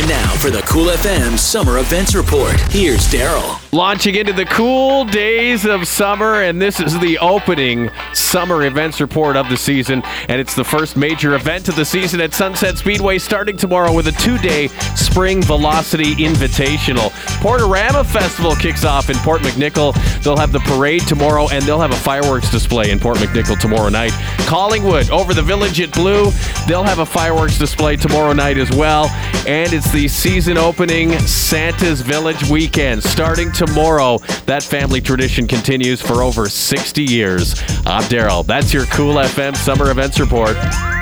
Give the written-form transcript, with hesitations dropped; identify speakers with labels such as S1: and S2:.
S1: Now for the Cool FM Summer Events Report. Here's Daryl.
S2: Launching into the cool days of summer, and this is the opening Summer Events Report of the season, and it's the first major event of the season at Sunset Speedway starting tomorrow with a 2-day Spring Velocity Invitational. Portorama Festival kicks off in Port McNicoll. They'll have the parade tomorrow, and they'll have a fireworks display in Port McNicoll tomorrow night. Collingwood over the Village at Blue. They'll have a fireworks display tomorrow night as well, and it's the season opening Santa's Village weekend starting tomorrow. That family tradition continues for over 60 years. I'm Daryl. That's your Cool FM Summer Events Report.